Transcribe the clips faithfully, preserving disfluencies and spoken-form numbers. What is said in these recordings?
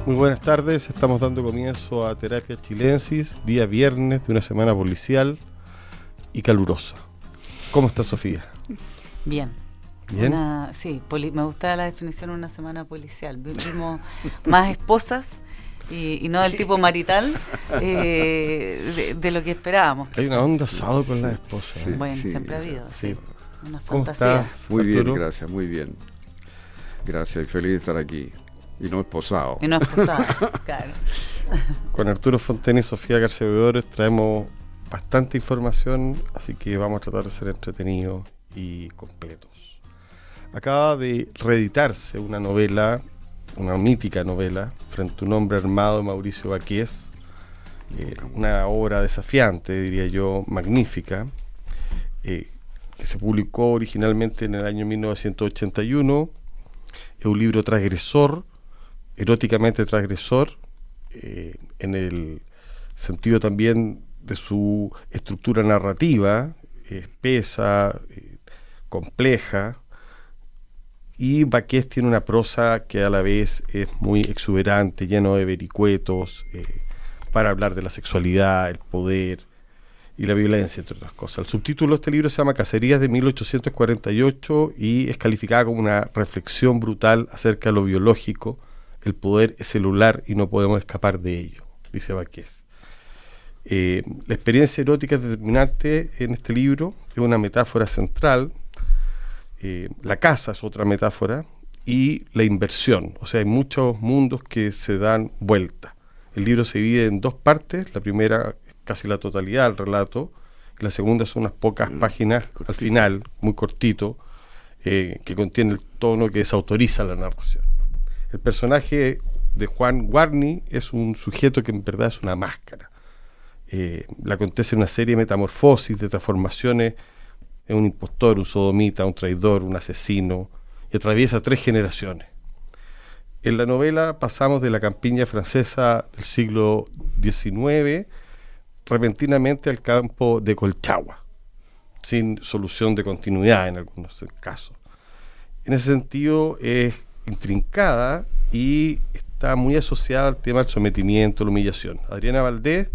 Muy buenas tardes, estamos dando comienzo a Terapia Chilensis, día viernes de una semana policial y calurosa. ¿Cómo está Sofía? Bien. ¿Bien? Una, sí, poli, me gusta la definición de una semana policial. Vivimos más esposas y, y no del tipo marital eh, de, de lo que esperábamos. Hay una onda asado con las esposas. Sí, ¿eh? bueno, sí, siempre ha habido, sí. sí. Unas ¿Cómo fantasías. estás, Muy bien, Arturo? gracias, muy bien. Gracias, y feliz de estar aquí. Y no esposado. Y no esposada, claro. Con Arturo Fontaine y Sofía García traemos bastante información, así que vamos a tratar de ser entretenidos y completos. Acaba de reeditarse una novela, una mítica novela, Frente a un hombre armado de Mauricio Baqués, eh, una obra desafiante, diría yo, magnífica, eh, que se publicó originalmente en el año mil novecientos ochenta y uno. Es un libro transgresor, eróticamente transgresor, eh, en el sentido también de su estructura narrativa, eh, espesa, eh, compleja, y Baqués tiene una prosa que a la vez es muy exuberante, lleno de vericuetos, eh, para hablar de la sexualidad, el poder y la violencia, entre otras cosas. El subtítulo de este libro se llama Cacerías de mil ochocientos cuarenta y ocho y es calificada como una reflexión brutal acerca de lo biológico. El poder es celular y no podemos escapar de ello, dice Baqués. Eh, la experiencia erótica es determinante en este libro, es una metáfora central. Eh, la casa es otra metáfora y la inversión, o sea, hay muchos mundos que se dan vuelta. El libro se divide en dos partes, la primera casi la totalidad del relato, y la segunda son unas pocas mm, páginas cortito. Al final, muy cortito, eh, que contiene el tono que desautoriza la narración. El personaje de Juan Guarny es un sujeto que en verdad es una máscara. Eh, le acontece una serie de metamorfosis, de transformaciones, es un impostor, un sodomita, un traidor, un asesino, y atraviesa tres generaciones. En la novela pasamos de la campiña francesa del siglo diecinueve repentinamente al campo de Colchagua, sin solución de continuidad en algunos casos. En ese sentido es intrincada y está muy asociada al tema del sometimiento, la humillación. Adriana Valdés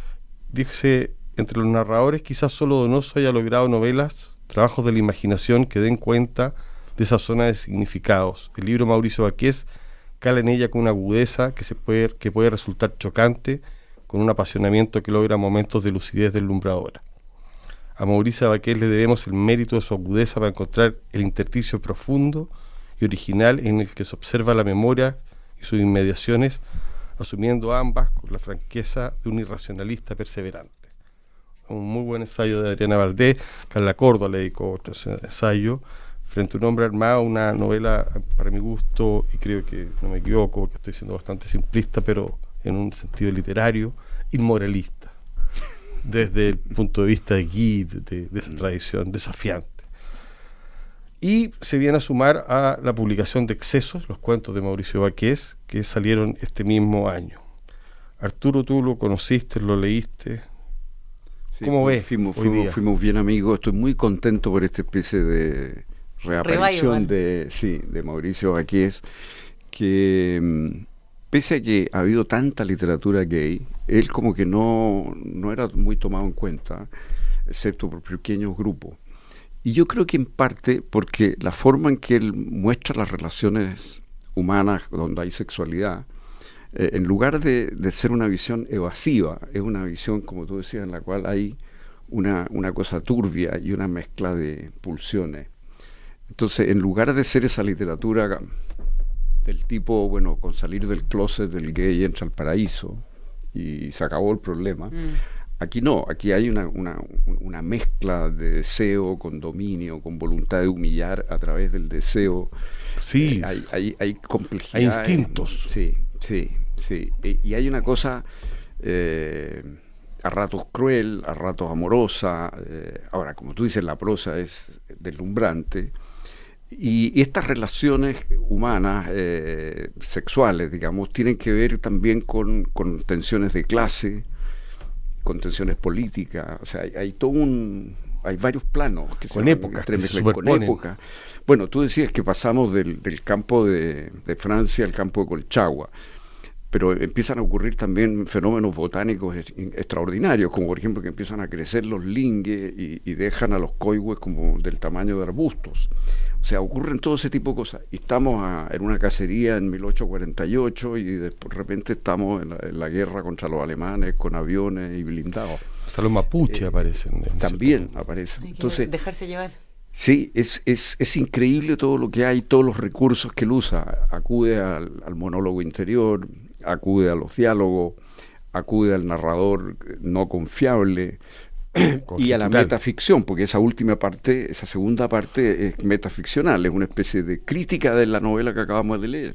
dice, entre los narradores quizás solo Donoso haya logrado novelas, trabajos de la imaginación que den cuenta de esa zona de significados. El libro Mauricio Baqués cala en ella con una agudeza que, se puede, que puede resultar chocante, con un apasionamiento que logra momentos de lucidez deslumbradora. A Mauricio Baqués le debemos el mérito de su agudeza para encontrar el intersticio profundo y original en el que se observa la memoria y sus inmediaciones, asumiendo ambas con la franqueza de un irracionalista perseverante. Un muy buen ensayo de Adriana Valdés. Carla Córdoba le dedicó otro ensayo, Frente a un hombre armado, una novela para mi gusto, y creo que no me equivoco porque estoy siendo bastante simplista, pero en un sentido literario, inmoralista, desde el punto de vista de Guy, de, de esa tradición desafiante. Y se viene a sumar a la publicación de Excesos, los cuentos de Mauricio Baqués, que salieron este mismo año. Arturo, tú lo conociste, lo leíste. Sí, ¿Cómo ves? Fuimos, hoy fuimos, día? fuimos bien amigos. Estoy muy contento por esta especie de reaparición de, sí, de Mauricio Baqués, que pese a que ha habido tanta literatura gay, él como que no, no era muy tomado en cuenta, excepto por pequeños grupos. Y yo creo que en parte porque la forma en que él muestra las relaciones humanas donde hay sexualidad, eh, en lugar de, de ser una visión evasiva, es una visión, como tú decías, en la cual hay una, una cosa turbia y una mezcla de pulsiones. Entonces, en lugar de ser esa literatura del tipo, bueno, con salir del closet del gay entra al paraíso y se acabó el problema, mm. Aquí no, aquí hay una, una, una mezcla de deseo con dominio, con voluntad de humillar a través del deseo. Sí, eh, hay, hay, hay complejidad. Hay instintos. Sí, sí, sí. Y, y hay una cosa eh, a ratos cruel, a ratos amorosa. Eh, ahora, como tú dices, la prosa es deslumbrante. Y, y estas relaciones humanas, eh, sexuales, digamos, tienen que ver también con, con tensiones de clase, con tensiones políticas. O sea, hay, hay todo un... hay varios planos que con se épocas que se con épocas. Bueno, tú decías que pasamos del, del campo de, de Francia al campo de Colchagua. pero empiezan a ocurrir también fenómenos botánicos extraordinarios, como por ejemplo que empiezan a crecer los lingues y, y dejan a los coihues como del tamaño de arbustos. O sea, ocurren todo ese tipo de cosas. Y estamos a, en una cacería en mil ochocientos cuarenta y ocho y de, de repente estamos en la, en la guerra contra los alemanes con aviones y blindados. Hasta los mapuches eh, aparecen. También aparecen. Hay que Entonces, dejarse llevar. Sí, es, es, es increíble todo lo que hay, todos los recursos que él usa. Acude al, al monólogo interior, acude a los diálogos, acude al narrador no confiable y a la metaficción, porque esa última parte, esa segunda parte es metaficcional, es una especie de crítica de la novela que acabamos de leer.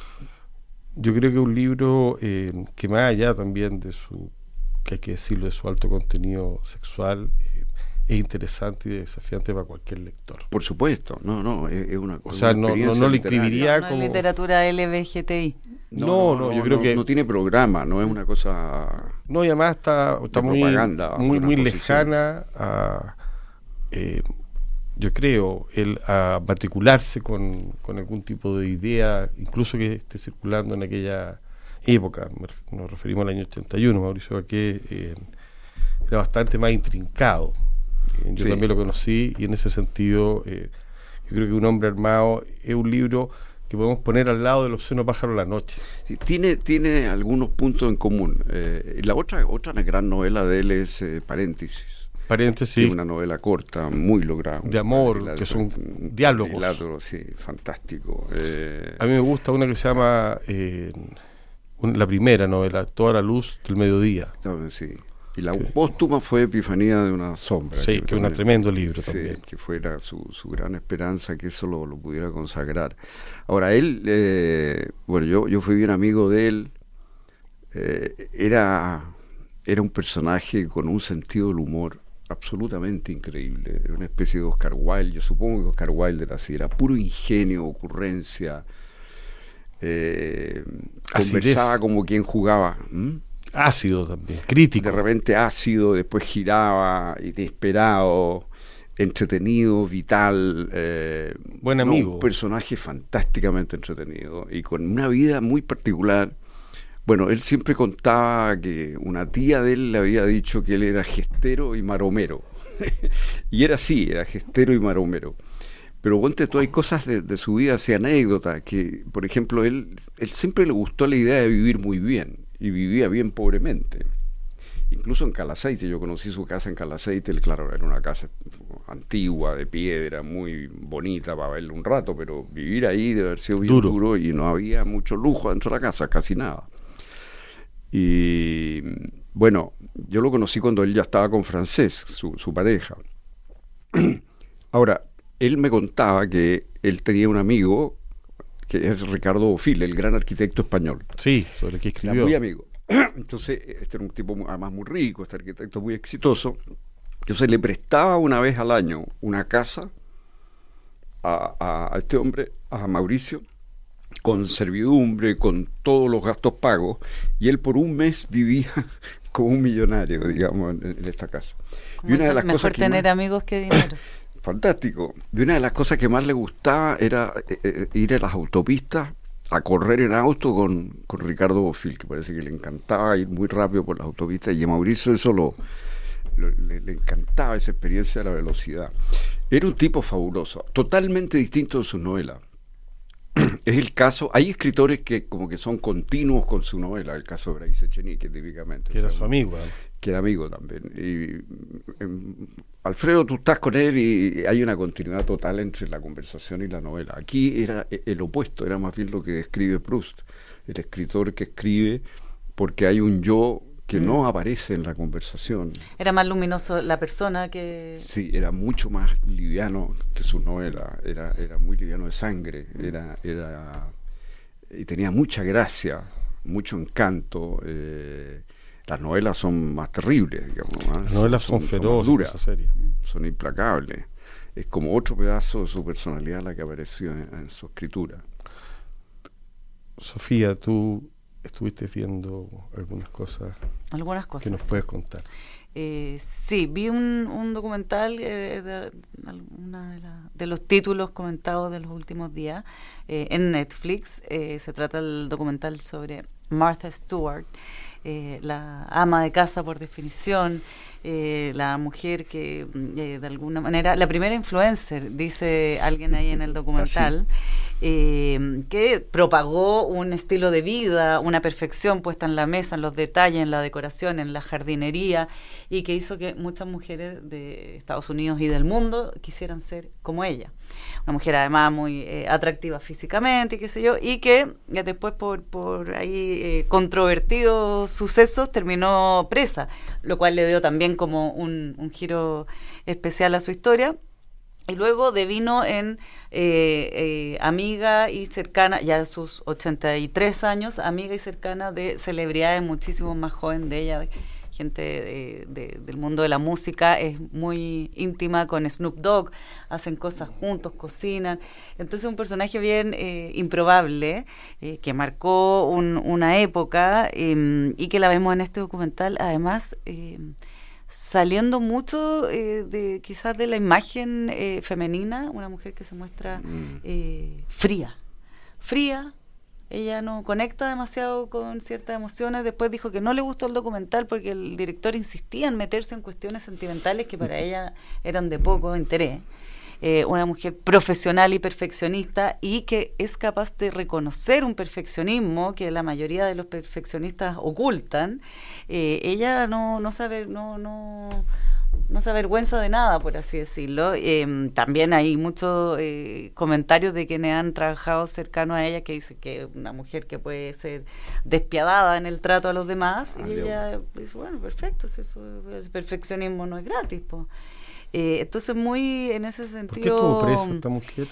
Yo creo que es un libro eh, que más allá también de su, que hay que decirlo, de su alto contenido sexual, eh, es interesante y desafiante para cualquier lector. Por supuesto, no, no, es, es una cosa. O sea, no, no, no le escribiría no, no como... literatura L G B T I. No, no, no, no yo creo no, que... No tiene programa, no es una cosa... No, y además está, está muy, muy, muy lejana a... Eh, yo creo, el a matricularse con, con algún tipo de idea, incluso que esté circulando en aquella época. Nos referimos al año ochenta y uno, Mauricio Baqué eh, era bastante más intrincado. Yo sí. también lo conocí y en ese sentido eh, yo creo que Un hombre armado es un libro que podemos poner al lado del obsceno pájaro de la noche. Sí, tiene, tiene algunos puntos en común. Eh, la otra, otra gran novela de él es eh, Paréntesis. Paréntesis. Que es una novela corta, muy lograda. De amor, que son diálogos. Relato, sí, fantástico. Eh, A mí me gusta una que se llama, eh, un, la primera novela, Toda la luz del mediodía. Sí. Y la sí. póstuma fue Epifanía de una sombra. Sí, que es un tremendo libro sí, también. Que fuera su, su gran esperanza, que eso lo, lo pudiera consagrar. Ahora, él, eh, bueno, yo, yo fui bien amigo de él, eh, era, era un personaje con un sentido del humor absolutamente increíble, era una especie de Oscar Wilde. Yo supongo que Oscar Wilde era así, era puro ingenio, ocurrencia, eh, conversaba como quien jugaba. ¿Mm? Ácido también, crítico. De repente ácido, después giraba, inesperado, entretenido, vital. Eh, Buen amigo. No, un personaje fantásticamente entretenido y con una vida muy particular. Bueno, él siempre contaba que una tía de él le había dicho que él era gestero y maromero. Y era así, era gestero y maromero. Pero ponte tú, hay cosas de, de su vida, así anécdotas, que, por ejemplo, él, él siempre le gustó la idea de vivir muy bien. Y vivía bien pobremente. Incluso en Calaceite, yo conocí su casa en Calaceite, él, claro, era una casa antigua, de piedra, muy bonita para verla un rato, pero vivir ahí debe haber sido bien duro, duro y no había mucho lujo dentro de la casa, casi nada. Y bueno, yo lo conocí cuando él ya estaba con Francés, su, su pareja. Ahora, él me contaba que él tenía un amigo que es Ricardo Bofill, el gran arquitecto español. Sí, sobre el que escribió. Era muy amigo. Entonces, este era un tipo además muy rico, este arquitecto muy exitoso. Entonces le prestaba una vez al año una casa a, a, a este hombre, a Mauricio, con servidumbre, con todos los gastos pagos, y él por un mes vivía como un millonario, digamos, en, en esta casa. Y una de las mejor cosas que tener más... amigos que dinero. Fantástico. Y una de las cosas que más le gustaba era eh, eh, ir a las autopistas a correr en auto con, con Ricardo Bofill, que parece que le encantaba ir muy rápido por las autopistas, y a Mauricio eso lo, lo le, le encantaba, esa experiencia de la velocidad. Era un tipo fabuloso, totalmente distinto de sus novelas. Es el caso, hay escritores que como que son continuos con su novela, el caso de Bryce Echenique, típicamente. Que era su amigo. ¿eh? Que era amigo también. Y, eh, Alfredo, tú estás con él y hay una continuidad total entre la conversación y la novela. Aquí era el opuesto, era más bien lo que describe Proust, el escritor que escribe porque hay un yo que mm. no aparece en la conversación. Era más luminoso la persona que... Sí, era mucho más liviano que su novela, era, era muy liviano de sangre, mm. era, era y tenía mucha gracia, mucho encanto. Eh, las novelas son más terribles, digamos. ¿eh? Las novelas son, son feroces, son, duras, son implacables. Es como otro pedazo de su personalidad la que apareció en, en su escritura. Sofía, tú estuviste viendo algunas cosas, algunas cosas que nos sí. puedes contar. Eh, sí, vi un, un documental, eh, de, una de, la, de los títulos comentados de los últimos días eh, en Netflix. Eh, se trata del documental sobre Martha Stewart, eh, la ama de casa por definición, eh, la mujer que eh, de alguna manera, la primera influencer, dice alguien ahí en el documental, eh, que propagó un estilo de vida, una perfección puesta en la mesa, en los detalles, en la decoración, en la jardinería, y que hizo que muchas mujeres de Estados Unidos y del mundo quisieran ser como ella. Una mujer además muy eh, atractiva físicamente, qué sé yo, y que ya después por, por ahí eh, controvertidos sucesos terminó presa, lo cual le dio también como un, un giro especial a su historia. Y luego devino en eh, eh, amiga y cercana, ya a sus ochenta y tres años, amiga y cercana de celebridades muchísimo más joven de ella, gente de, de, del mundo de la música, es muy íntima con Snoop Dogg, hacen cosas juntos, cocinan. Entonces un personaje bien eh, improbable, eh, que marcó un, una época eh, y que la vemos en este documental, además eh, saliendo mucho eh, de quizás de la imagen eh, femenina, una mujer que se muestra eh, fría, fría. Ella no conecta demasiado con ciertas emociones. Después dijo que no le gustó el documental porque el director insistía en meterse en cuestiones sentimentales que para ella eran de poco interés. Eh, una mujer profesional y perfeccionista, y que es capaz de reconocer un perfeccionismo que la mayoría de los perfeccionistas ocultan. Eh, ella no, no sabe, no, no, no se avergüenza de nada, por así decirlo. Eh, también hay muchos eh, comentarios de quienes han trabajado cercano a ella que dicen que una mujer que puede ser despiadada en el trato a los demás, ah, y ella dice, bueno, perfecto, si eso, el perfeccionismo no es gratis, pues. Eh, entonces, muy en ese sentido... ¿Por qué estuvo presa esta mujer?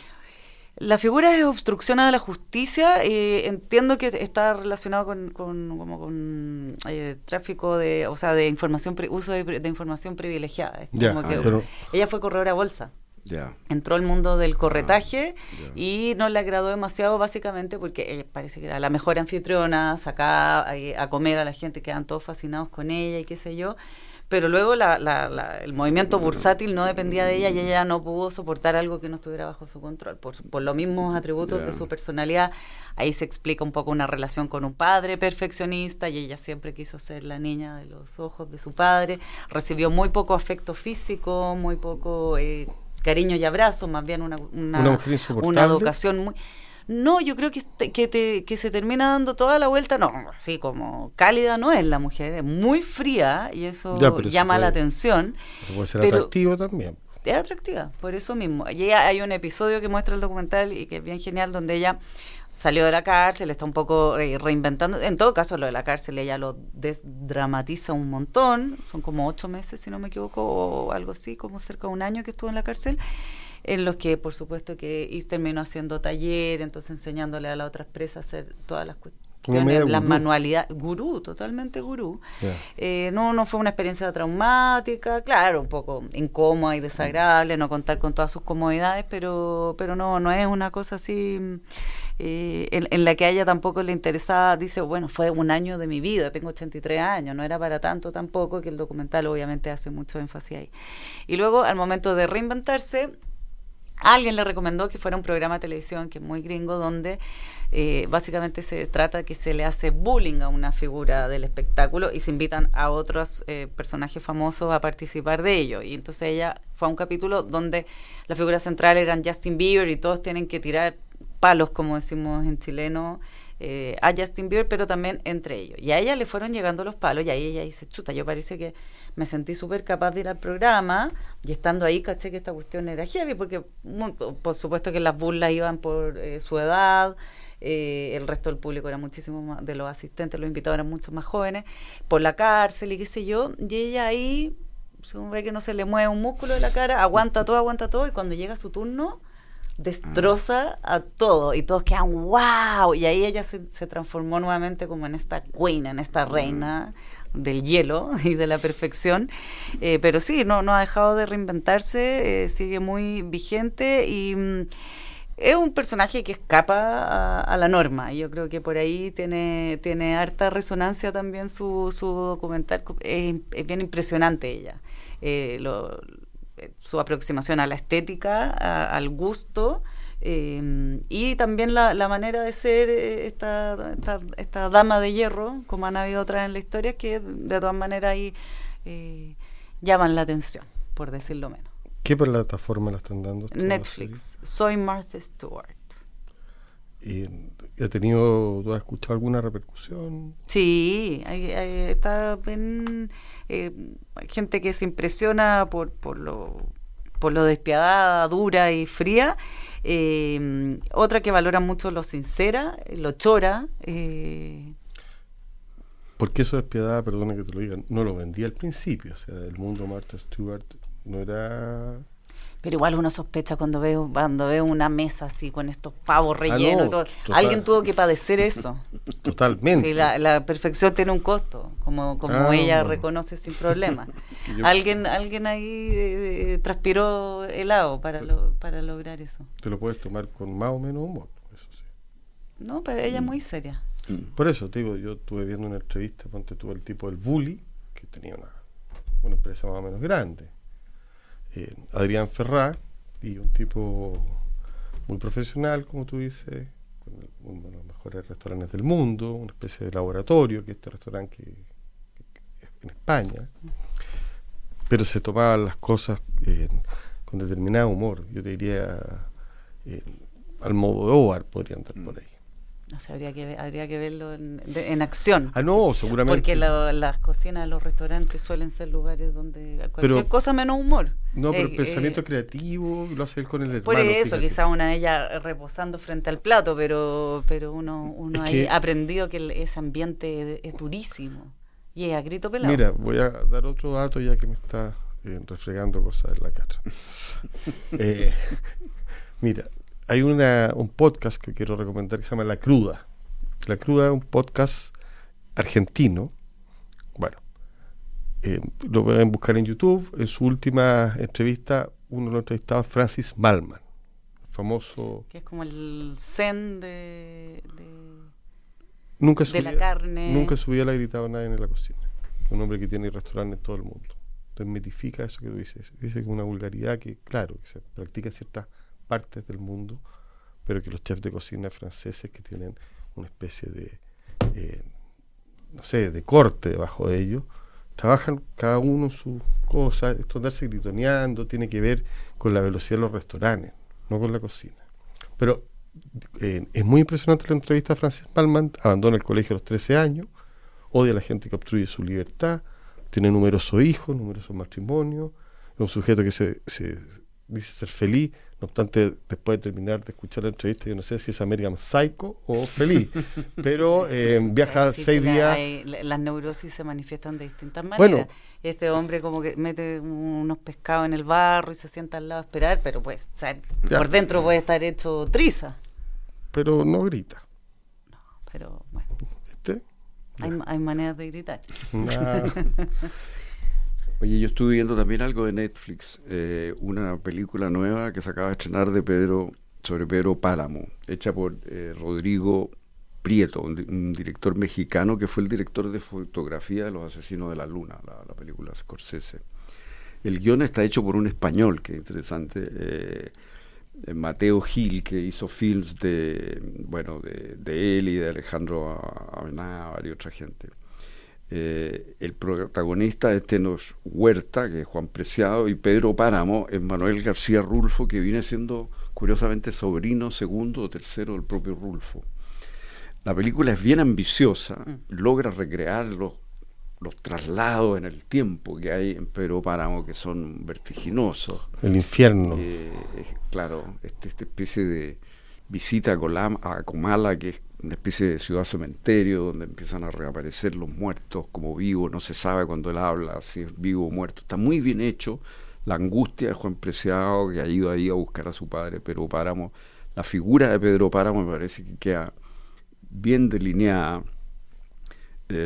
La figura es obstrucción a la justicia. Eh, entiendo que está relacionado con, con, como con eh, tráfico de, o sea, de información, uso de, de información privilegiada. Es yeah, como ah, que pero... ella fue corredora de bolsa. Yeah. Entró al mundo del corretaje ah, yeah. y no le agradó demasiado, básicamente porque eh, parece que era la mejor anfitriona, sacaba eh, a comer a la gente, quedan todos fascinados con ella y qué sé yo. Pero luego la, la, la, el movimiento bursátil no dependía de ella y ella no pudo soportar algo que no estuviera bajo su control. Por, por los mismos atributos yeah. de su personalidad, ahí se explica un poco una relación con un padre perfeccionista, y ella siempre quiso ser la niña de los ojos de su padre. Recibió muy poco afecto físico, muy poco eh, cariño y abrazo, más bien una, una, ¿Una mujer insoportable? Una educación muy... No, yo creo que, te, que, te, que se termina dando toda la vuelta, no, así como cálida no es la mujer, es muy fría y eso ya, llama puede, la atención. Pero puede ser pero atractivo también. Es atractiva, por eso mismo. Y ella, hay un episodio que muestra el documental y que es bien genial, donde ella salió de la cárcel, está un poco eh, reinventando. En todo caso, lo de la cárcel ella lo desdramatiza un montón, son como ocho meses, si no me equivoco, o algo así, como cerca de un año que estuvo en la cárcel, en los que por supuesto que y terminó haciendo taller, entonces enseñándole a las otras presas a hacer todas las cuestiones, las manualidades, gurú, totalmente gurú. Yeah. Eh, no, no fue una experiencia traumática, claro, un poco incómoda y desagradable, no contar con todas sus comodidades, pero, pero no, no es una cosa así eh, en, en la que a ella tampoco le interesaba. Dice, bueno, fue un año de mi vida, tengo ochenta y tres años, no era para tanto tampoco, que el documental obviamente hace mucho énfasis ahí. Y luego, al momento de reinventarse, alguien le recomendó que fuera un programa de televisión que es muy gringo, donde eh, básicamente se trata que se le hace bullying a una figura del espectáculo y se invitan a otros eh, personajes famosos a participar de ello. Y entonces ella fue a un capítulo donde la figura central eran Justin Bieber y todos tienen que tirar palos, como decimos en chileno, eh, a Justin Bieber, pero también entre ellos. Y a ella le fueron llegando los palos y ahí ella dice, chuta, yo parece que me sentí súper capaz de ir al programa, y estando ahí caché que esta cuestión era heavy, porque muy, por supuesto que las burlas iban por eh, su edad, eh, el resto del público era muchísimo más, de los asistentes, los invitados eran mucho más jóvenes, por la cárcel y qué sé yo, y ella ahí, según ve que no se le mueve un músculo de la cara, aguanta todo, aguanta todo, y cuando llega su turno, destroza a todo, y todos quedan wow, y ahí ella se, se transformó nuevamente como en esta queen, en esta reina del hielo y de la perfección, eh, pero sí, no, no ha dejado de reinventarse, eh, sigue muy vigente y es un personaje que escapa a, a la norma. Yo creo que por ahí tiene, tiene harta resonancia también su, su documental. Es, es bien impresionante ella. Eh, lo, su aproximación a la estética, a, al gusto, eh, y también la, la manera de ser esta, esta, esta dama de hierro, como han habido otras en la historia, que de todas maneras ahí eh, llaman la atención, por decirlo menos. ¿Qué plataforma la están dando? Netflix. Soy Martha Stewart. ¿Y ha tenido, tú has escuchado alguna repercusión? Sí, hay, hay, está bien, eh, hay gente que se impresiona por, por lo por lo despiadada, dura y fría. Eh, otra que valora mucho lo sincera, lo chora. Eh. ¿Por qué eso despiadada, perdona que te lo diga, no lo vendía al principio? O sea, el mundo Martha Stewart no era... Pero igual uno sospecha cuando veo cuando veo una mesa así con estos pavos rellenos, ah, no, y todo. Total. Alguien tuvo que padecer eso. Totalmente. Sí, la, la perfección tiene un costo, como como ah, ella bueno. reconoce sin problema. Yo, alguien alguien ahí eh, transpiró helado para lo, para lograr eso. Te lo puedes tomar con más o menos humor, eso sí. No, pero ella es muy seria. Por eso te digo, yo estuve viendo una entrevista, ponte tú el tipo del Bully, que tenía una, una empresa más o menos grande. Eh, Adrián Ferrá, y un tipo muy profesional, como tú dices, uno de los mejores restaurantes del mundo, una especie de laboratorio, que es este restaurante que, que, que en España, pero se tomaban las cosas eh, con determinado humor. Yo te diría, eh, Almodóvar podría andar por ahí. O sea, habría que, habría que verlo en, de, en acción. Ah, no, seguramente. Porque lo, las cocinas de los restaurantes suelen ser lugares donde cualquier pero, cosa menos humor. No, pero eh, el pensamiento eh, creativo lo hace él con el hermano. Por eso, quizá una de ellas reposando frente al plato, pero pero uno uno ha aprendido que el, ese ambiente es, es durísimo. Y es a grito pelado. Mira, voy a dar otro dato ya que me está eh, refregando cosas en la cara. eh, mira, hay una, un podcast que quiero recomendar que se llama La Cruda. La Cruda es un podcast argentino. Bueno, eh, lo pueden buscar en YouTube. En su última entrevista, uno de los entrevistados es Francis Mallmann, famoso... Que es como el zen de, de, nunca de subía, la carne. Nunca subía la gritado a nadie en la cocina. Un hombre que tiene restaurantes en todo el mundo. Desmitifica eso que tú dices. Dice que es una vulgaridad que, claro, que se practica en ciertas partes del mundo, pero que los chefs de cocina franceses que tienen una especie de eh, no sé, de corte debajo de ellos, trabajan cada uno en sus cosas. Esto de andarse gritoneando tiene que ver con la velocidad de los restaurantes, no con la cocina. Pero eh, es muy impresionante la entrevista a Francis Mallmann. Abandona el colegio a los trece años, odia a la gente que obstruye su libertad, tiene numerosos hijos, numerosos matrimonios, es un sujeto que se, se dice ser feliz. No obstante, después de terminar de escuchar la entrevista, yo no sé si es American Psycho o feliz, pero eh, viaja sí, seis la, días. Hay, las neurosis se manifiestan de distintas maneras. Bueno, este hombre como que mete unos pescados en el barro y se sienta al lado a esperar, pero pues o sea, por dentro puede estar hecho triza. Pero no grita. No, pero bueno. ¿Viste? Hay, hay maneras de gritar. Nah. Oye, yo estuve viendo también algo de Netflix, eh, una película nueva que se acaba de estrenar de Pedro, sobre Pedro Páramo, hecha por eh, Rodrigo Prieto, un, un director mexicano que fue el director de fotografía de Los Asesinos de la Luna, la, la película Scorsese. El guión está hecho por un español, que es interesante, eh, Mateo Gil, que hizo films de, bueno, de, de él y de Alejandro Amenábar y otra gente. Eh, el protagonista es Tenoch Huerta, que es Juan Preciado, y Pedro Páramo es Manuel García Rulfo, que viene siendo curiosamente sobrino segundo o tercero del propio Rulfo. La película es bien ambiciosa, mm. logra recrear los, los traslados en el tiempo que hay en Pedro Páramo, que son vertiginosos. El infierno. Eh, es, claro, este, esta especie de visita a, Colam, a Comala, que es una especie de ciudad cementerio donde empiezan a reaparecer los muertos como vivos, no se sabe cuando él habla si es vivo o muerto. Está muy bien hecho. La angustia de Juan Preciado, que ha ido ahí a buscar a su padre Pedro Páramo. La figura de Pedro Páramo me parece que queda bien delineada.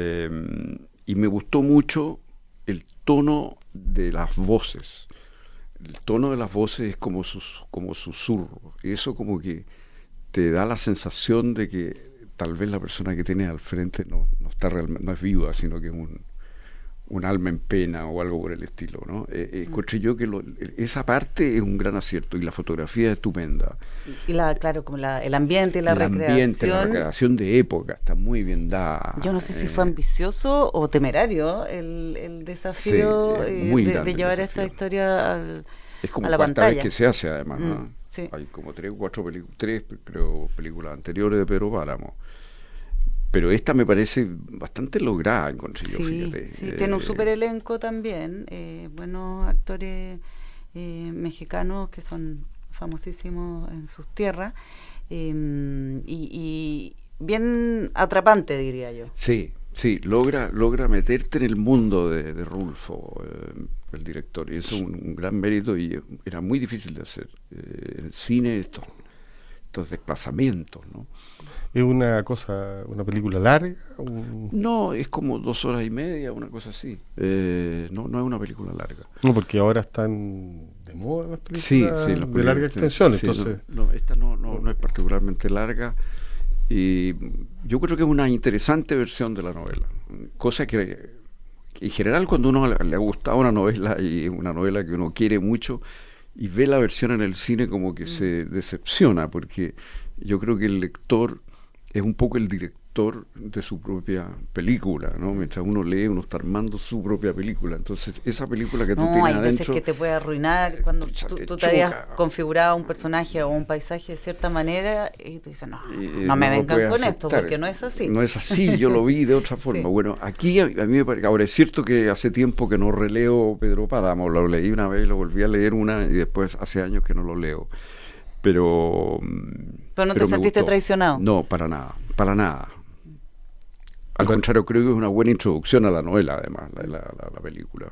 Eh, y me gustó mucho el tono de las voces. el tono de las voces es como, sus, como susurro. Y eso como que te da la sensación de que tal vez la persona que tienes al frente no, no está realmente, no es viva, sino que es un, un alma en pena o algo por el estilo, ¿no? Eh, eh, encontré yo que lo, esa parte es un gran acierto y la fotografía es estupenda. Y la, claro, como la, el ambiente y la el recreación. El ambiente, la recreación de época está muy bien dada. Yo no sé si eh, fue ambicioso o temerario el, el desafío sí, eh, muy de, de llevar desafío. esta historia al, es como a la cuarta pantalla. Vez que se hace, además, mm, ¿no? Sí. Hay como tres o cuatro películas, tres creo películas anteriores de Pedro Páramo. Pero esta me parece bastante lograda, encontré yo, sí, fíjate. Sí, eh, tiene un súper elenco también, eh, buenos actores eh, mexicanos que son famosísimos en sus tierras, eh, y, y bien atrapante, diría yo. Sí, sí, logra, logra meterte en el mundo de, de Rulfo, eh, el director, y eso es un, un gran mérito y era muy difícil de hacer. Eh, en el cine estos, estos desplazamientos, ¿no? ¿Es una cosa, una película larga? Un... No, es como dos horas y media, una cosa así. Eh, no, no es una película larga. No, porque ahora están de moda las películas sí, sí, las de larga extensión. Sí, entonces... no, no, esta no, no, no es particularmente larga. Y yo creo que es una interesante versión de la novela. Cosa que, que en general cuando uno le, le ha gustado una novela y es una novela que uno quiere mucho y ve la versión en el cine como que mm. se decepciona, porque yo creo que el lector es un poco el director de su propia película, ¿no? Mientras uno lee, uno está armando su propia película. Entonces, esa película que tú no, tienes hay adentro... veces que te puede arruinar cuando pucha, tú, te tú te habías choca. configurado un personaje o un paisaje de cierta manera y tú dices, no, eh, no me no vengan con aceptar. esto, porque no es así. No es así, yo lo vi de otra forma. Sí. Bueno, aquí a, a mí me parece... Ahora, es cierto que hace tiempo que no releo Pedro Páramo, lo leí una vez, lo volví a leer una y después hace años que no lo leo. Pero... Pero no pero te sentiste gustó. Traicionado. No, para nada, para nada. Al contrario, creo que es una buena introducción a la novela, además, la, la, la, la película.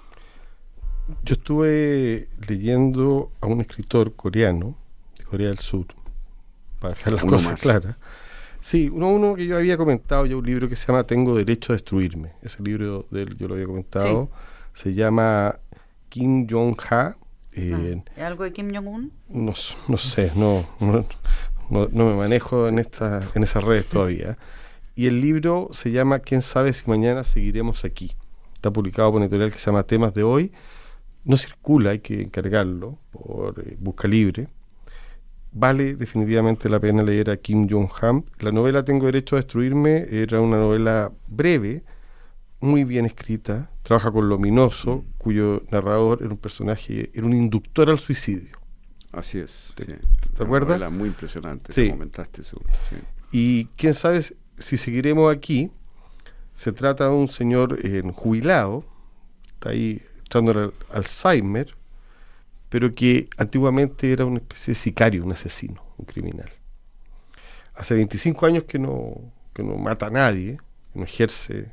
Yo estuve leyendo a un escritor coreano, de Corea del Sur, para dejar las uno cosas más. claras. Sí, uno, uno que yo había comentado ya, un libro que se llama Tengo Derecho a Destruirme. Ese libro de él yo lo había comentado. Sí. Se llama Kim Jong-ha. Eh, ¿Es algo de Kim Jong-un? No, no sé, no, no, no, no me manejo en, esta, en esas redes todavía. Y el libro se llama ¿Quién sabe si mañana seguiremos aquí? Está publicado por una editorial que se llama Temas de Hoy. No circula, hay que encargarlo por eh, Busca Libre. Vale definitivamente la pena leer a Kim Jong-han. La novela Tengo Derecho a Destruirme era una novela breve, muy bien escrita, trabaja con Luminoso, mm. cuyo narrador era un personaje, era un inductor al suicidio. Así es. ¿Te, sí. ¿te acuerdas? Una novela muy impresionante, sí. comentaste eso. Sí. Y quién sabe si seguiremos aquí. Se trata de un señor eh, jubilado, está ahí entrando al Alzheimer, pero que antiguamente era una especie de sicario, un asesino, un criminal. Hace veinticinco años que no, que no mata a nadie, que no ejerce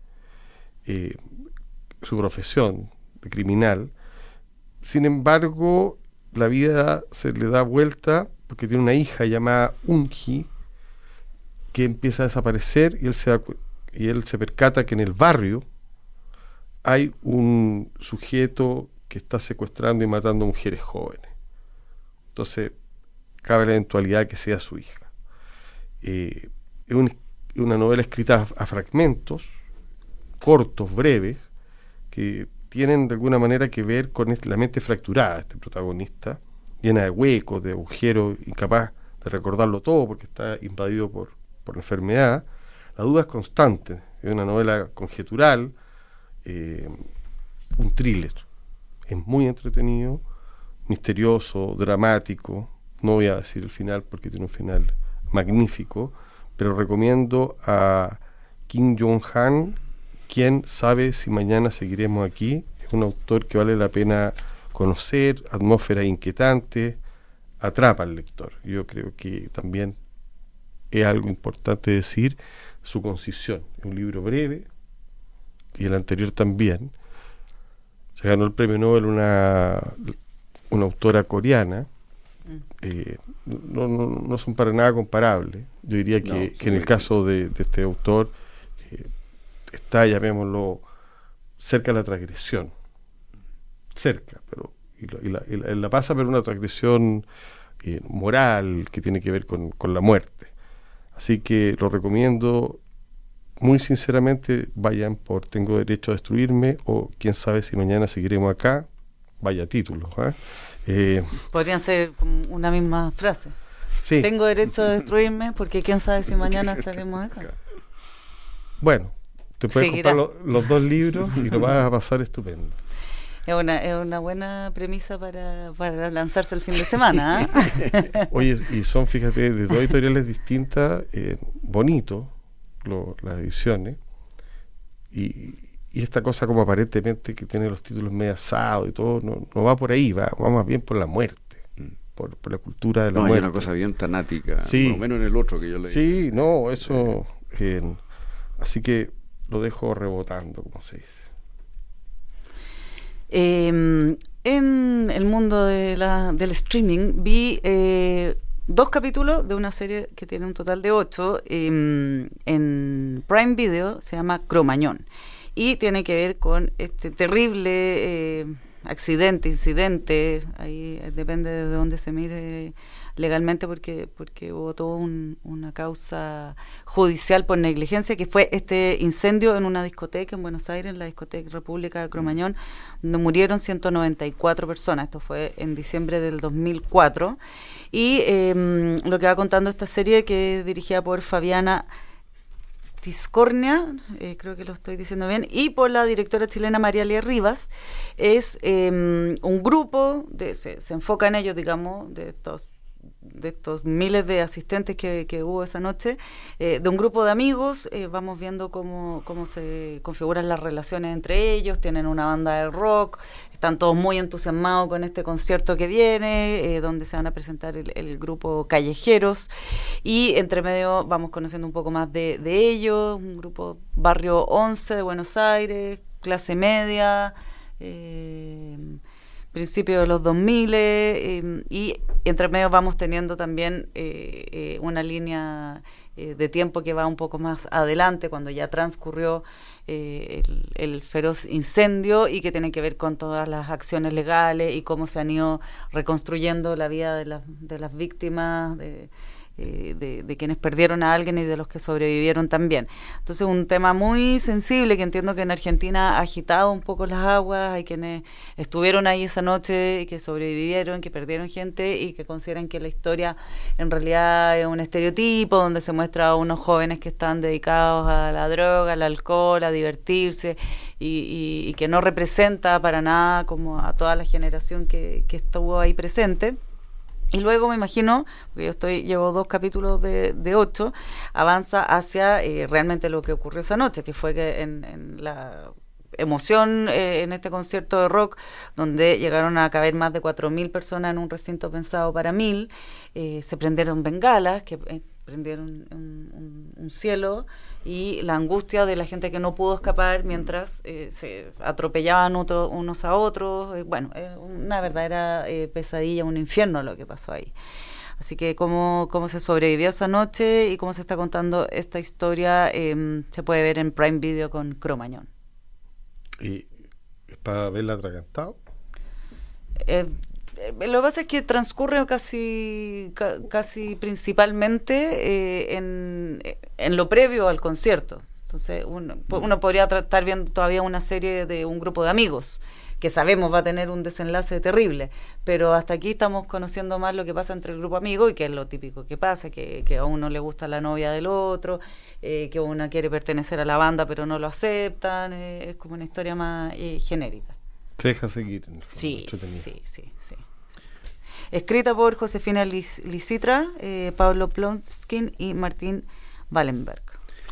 eh, su profesión de criminal. Sin embargo, la vida se le da vuelta porque tiene una hija llamada Unji que empieza a desaparecer y él se da, y él se percata que en el barrio hay un sujeto que está secuestrando y matando a mujeres jóvenes. Entonces, cabe la eventualidad que sea su hija. Eh, es un, una novela escrita a, a fragmentos, cortos, breves, que tienen de alguna manera que ver con la mente fracturada de este protagonista, llena de huecos, de agujeros, incapaz de recordarlo todo porque está invadido por, por la enfermedad. La duda es constante, es una novela conjetural, eh, un thriller. Es muy entretenido, misterioso, dramático. No voy a decir el final porque tiene un final magnífico, pero recomiendo a Kim Jong-han, Quién sabe si mañana seguiremos aquí. Es un autor que vale la pena conocer, atmósfera inquietante, atrapa al lector. Yo creo que también es algo importante decir su concisión. Es un libro breve, y el anterior también. Se ganó el premio Nobel una, una autora coreana. Eh, no, no, no son para nada comparables. Yo diría que, no, que en el caso de, de este autor eh, está, llamémoslo, cerca de la transgresión. Cerca, pero y, lo, y, la, y la, la pasa por una transgresión eh, moral que tiene que ver con, con la muerte. Así que lo recomiendo muy sinceramente. Vayan por Tengo derecho a destruirme, o quién sabe si mañana seguiremos acá. Vaya título, ¿eh? Eh, Podrían ser una misma frase. Sí. Tengo derecho a destruirme porque quién sabe si mañana estaremos acá. Bueno, te puedes Seguirá. comprar lo, los dos libros y lo vas a pasar estupendo. Es una, es una buena premisa para, para lanzarse el fin de semana, ¿eh? Oye, y son, fíjate, de dos editoriales distintas, eh, bonito, lo, las ediciones, y, y esta cosa como aparentemente que tiene los títulos medio asados y todo, no, no va por ahí, va, va más bien por la muerte. Por, por la cultura de la no, muerte. Hay una cosa bien tanática, sí. por lo menos en el otro que yo leí. Sí, no, eso... Eh, así que lo dejo rebotando, como se dice. Eh, en el mundo de la, del streaming vi eh, dos capítulos de una serie que tiene un total de ocho. Eh, en Prime Video se llama Cromañón y tiene que ver con este terrible... Eh, accidente, incidente, ahí depende de dónde se mire legalmente, porque porque hubo toda un, una causa judicial por negligencia, que fue este incendio en una discoteca en Buenos Aires, en la discoteca República de Cromañón, donde murieron ciento noventa y cuatro personas. Esto fue en diciembre del dos mil cuatro. Y eh, lo que va contando esta serie, que es dirigida por Fabiana Tiscornia, eh, creo que lo estoy diciendo bien, y por la directora chilena Marialia Rivas, es eh, un grupo, de, se, se enfoca en ellos, digamos, de estos de estos miles de asistentes que, que hubo esa noche, eh, de un grupo de amigos. Eh, vamos viendo cómo, cómo se configuran las relaciones entre ellos. Tienen una banda de rock, están todos muy entusiasmados con este concierto que viene, eh, donde se van a presentar el, el grupo Callejeros, y entre medio vamos conociendo un poco más de, de ellos. Un grupo Barrio once de Buenos Aires, clase media, eh, principios de los dos mil, eh, y entre medio vamos teniendo también eh, eh, una línea eh, de tiempo que va un poco más adelante, cuando ya transcurrió eh, el, el feroz incendio, y que tiene que ver con todas las acciones legales y cómo se han ido reconstruyendo la vida de, la, de las víctimas, de De, de quienes perdieron a alguien y de los que sobrevivieron también. Entonces, un tema muy sensible, que entiendo que en Argentina ha agitado un poco las aguas. Hay quienes estuvieron ahí esa noche y que sobrevivieron, que perdieron gente, y que consideran que la historia en realidad es un estereotipo donde se muestra a unos jóvenes que están dedicados a la droga, al alcohol, a divertirse, y, y, y que no representa para nada como a toda la generación que, que estuvo ahí presente. Y luego me imagino, porque yo estoy llevo dos capítulos de, de ocho, avanza hacia eh, realmente lo que ocurrió esa noche, que fue que en, en la emoción eh, en este concierto de rock, donde llegaron a caber más de cuatro mil personas en un recinto pensado para mil, eh, se prendieron bengalas, que eh, prendieron un, un, un cielo, y la angustia de la gente que no pudo escapar mientras eh, se atropellaban otro, unos a otros. Eh, bueno, eh, una verdadera eh, pesadilla, un infierno lo que pasó ahí. Así que cómo, cómo se sobrevivió esa noche y cómo se está contando esta historia eh, se puede ver en Prime Video con Cromañón. ¿Y es para verla atragantado? Eh, Lo que pasa es que transcurre casi ca, casi principalmente eh, en, en lo previo al concierto. Entonces uno, uno podría estar viendo todavía una serie de un grupo de amigos que sabemos va a tener un desenlace terrible, pero hasta aquí estamos conociendo más lo que pasa entre el grupo de amigos, y que es lo típico que pasa, que, que a uno le gusta la novia del otro, eh, que uno quiere pertenecer a la banda pero no lo aceptan. Eh, es como una historia más eh, genérica. Se deja seguir. En el fondo, sí, entretenido. sí, sí, sí. Escrita por Josefina Licitra, eh, Pablo Plonskin y Martín Wallenberg.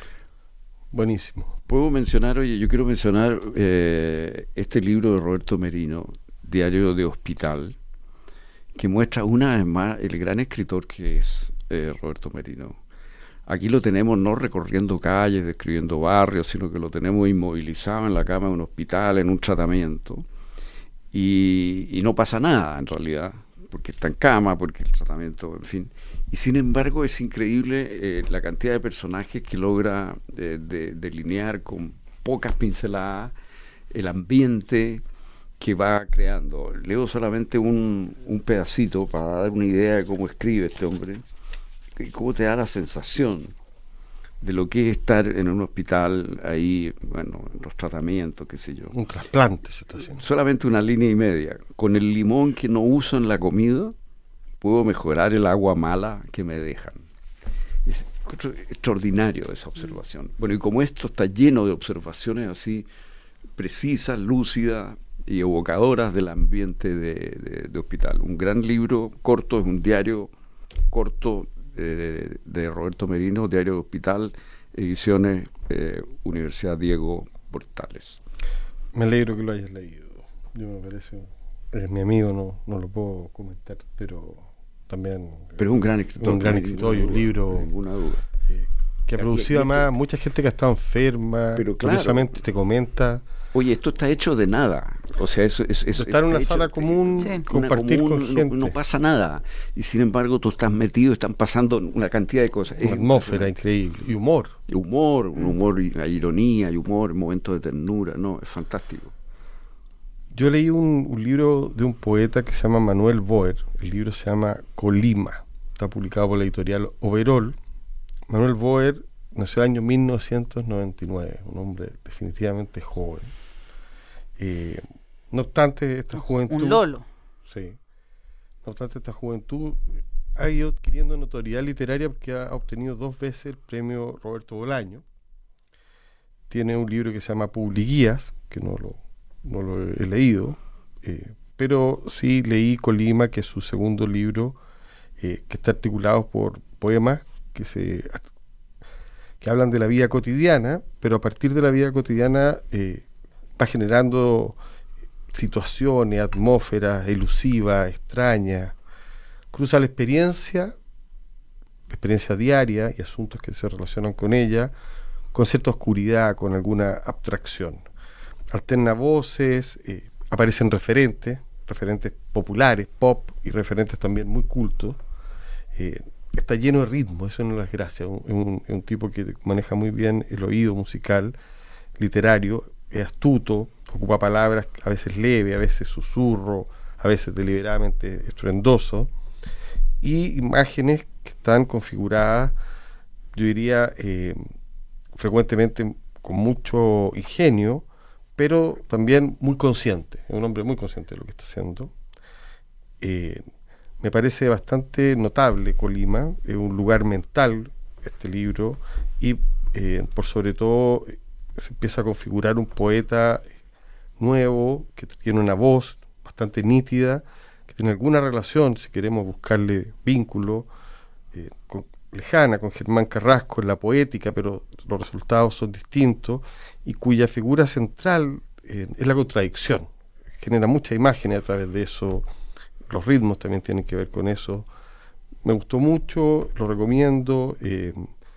Buenísimo. Puedo mencionar, oye, yo quiero mencionar eh, este libro de Roberto Merino, Diario de Hospital, que muestra una vez más el gran escritor que es eh, Roberto Merino. Aquí lo tenemos no recorriendo calles, describiendo barrios, sino que lo tenemos inmovilizado en la cama de un hospital, en un tratamiento, y, y no pasa nada en realidad, porque está en cama, porque el tratamiento, en fin. Y sin embargo es increíble eh, la cantidad de personajes que logra eh, de, delinear con pocas pinceladas el ambiente, que va creando. Leo solamente un, un pedacito para dar una idea de cómo escribe este hombre y cómo te da la sensación de lo que es estar en un hospital ahí, bueno, en los tratamientos, qué sé yo. Un trasplante se está haciendo. Solamente una línea y media. Con el limón que no uso en la comida, puedo mejorar el agua mala que me dejan. Es extraordinario esa observación. Bueno, y como esto está lleno de observaciones así precisas, lúcidas y evocadoras del ambiente de, de, de hospital. Un gran libro corto, es un diario corto de, de Roberto Merino, Diario de Hospital, ediciones eh, Universidad Diego Portales. Me alegro que lo hayas leído. Yo me parece, eres mi amigo, no, no lo puedo comentar, pero también... Pero es un gran escritor. Un gran escritor y un libro... Ninguna duda. Eh, que ha producido además mucha gente que ha estado enferma, pero claro, curiosamente te comenta... Oye, esto está hecho de nada. O sea, eso es... es estar en una sala hecho, común, sí. compartir común, con gente. No, no pasa nada. Y sin embargo, tú estás metido, están pasando una cantidad de cosas. Una es atmósfera increíble. Y humor. Y humor, un humor, y hay ironía, y humor, momentos de ternura. No, es fantástico. Yo leí un, un libro de un poeta que se llama Manuel Boer. El libro se llama Colima. Está publicado por la editorial Overol. Manuel Boer nació en el año mil novecientos noventa y nueve. Un hombre definitivamente joven. Eh, no obstante esta juventud... Un lolo. Sí. No obstante esta juventud ha ido adquiriendo notoriedad literaria porque ha obtenido dos veces el premio Roberto Bolaño. Tiene un libro que se llama Publiguías, que no lo, no lo he leído, eh, pero sí leí Colima, que es su segundo libro, eh, que está articulado por poemas que se que hablan de la vida cotidiana, pero a partir de la vida cotidiana eh, va generando situaciones, atmósferas elusivas, extrañas, cruza la experiencia, la experiencia diaria y asuntos que se relacionan con ella, con cierta oscuridad, con alguna abstracción. Alterna voces, eh, aparecen referentes, referentes populares, pop, y referentes también muy cultos. Eh, está lleno de ritmo, eso no es las gracias. Es un, un tipo que maneja muy bien el oído musical, literario, es astuto, ocupa palabras a veces leve, a veces susurro, a veces deliberadamente estruendoso, y imágenes que están configuradas, yo diría, eh, frecuentemente con mucho ingenio, pero también muy consciente. Es un hombre muy consciente de lo que está haciendo. Eh, me parece bastante notable Colima, es un lugar mental este libro, y eh, por sobre todo se empieza a configurar un poeta nuevo, que tiene una voz bastante nítida, que tiene alguna relación, si queremos buscarle vínculo, eh, con, lejana con Germán Carrasco en la poética, pero los resultados son distintos, y cuya figura central eh, es la contradicción. Genera muchas imágenes a través de eso, los ritmos también tienen que ver con eso. Me gustó mucho, lo recomiendo. eh,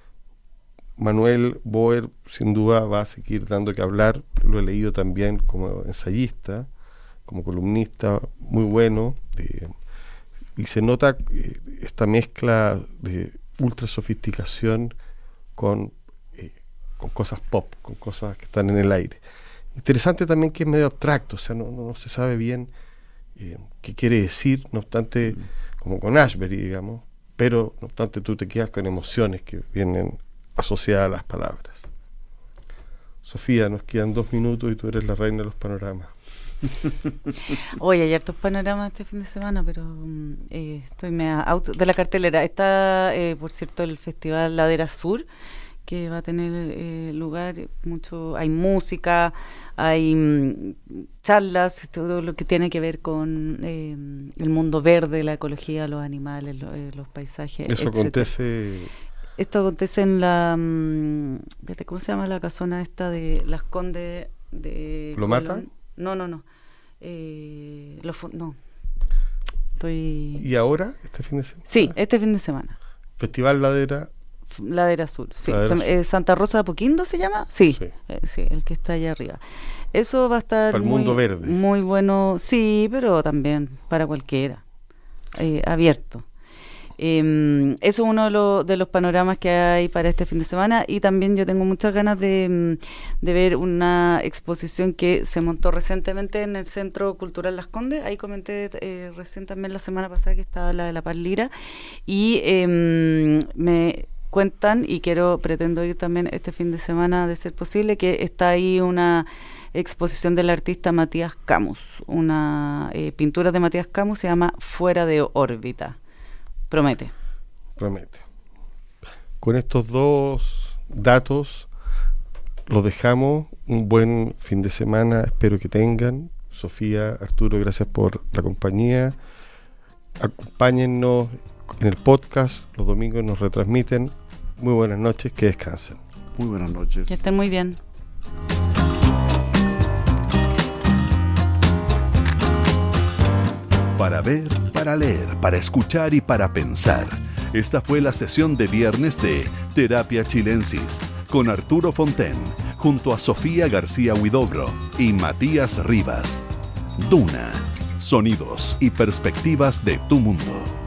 Manuel Boer sin duda va a seguir dando que hablar, lo he leído también como ensayista, como columnista, muy bueno, eh, y se nota eh, esta mezcla de ultra sofisticación con, eh, con cosas pop, con cosas que están en el aire. Interesante también que es medio abstracto, o sea, no, no, no se sabe bien eh, qué quiere decir, no obstante, como con Ashbery, digamos, pero no obstante tú te quedas con emociones que vienen asociada a las palabras. Sofía, nos quedan dos minutos y tú eres la reina de los panoramas. Hoy hay hartos panoramas este fin de semana, pero eh, estoy media out de la cartelera. Está, eh, por cierto, el Festival Ladera Sur, que va a tener eh, lugar, mucho, hay música, hay mm, charlas, todo lo que tiene que ver con eh, el mundo verde, la ecología, los animales, lo, eh, los paisajes. Eso etcétera. acontece... Esto acontece en la... Mmm, ¿cómo se llama la casona esta de Las Condes de... ¿Lo matan? No, no, no. Eh, lo no. Estoy... ¿Y ahora? ¿Este fin de semana? Sí, este fin de semana. Festival Ladera... Ladera Sur, sí. Ladera Sur. Eh, ¿Santa Rosa de Apoquindo se llama? Sí, sí. Eh, sí, el que está allá arriba. Eso va a estar para el muy, mundo verde. Muy bueno, sí, pero también para cualquiera. Eh, abierto. Eh, eso es uno de, lo, de los panoramas que hay para este fin de semana, y también yo tengo muchas ganas de, de ver una exposición que se montó recientemente en el Centro Cultural Las Condes. Ahí comenté eh, recién también la semana pasada que estaba la de La Paz Lira, y eh, me cuentan, y quiero, pretendo ir también este fin de semana de ser posible, que está ahí una exposición del artista Matías Camus, una eh, pintura de Matías Camus, se llama Fuera de órbita. Promete. Promete. Con estos dos datos los dejamos. Un buen fin de semana, espero que tengan. Sofía, Arturo, gracias por la compañía. Acompáñennos en el podcast, los domingos nos retransmiten. Muy buenas noches, que descansen. Muy buenas noches. Que estén muy bien. Para ver, para leer, para escuchar y para pensar. Esta fue la sesión de viernes de Terapia Chilensis con Arturo Fonten, junto a Sofía García Huidobro y Matías Rivas. Duna, sonidos y perspectivas de tu mundo.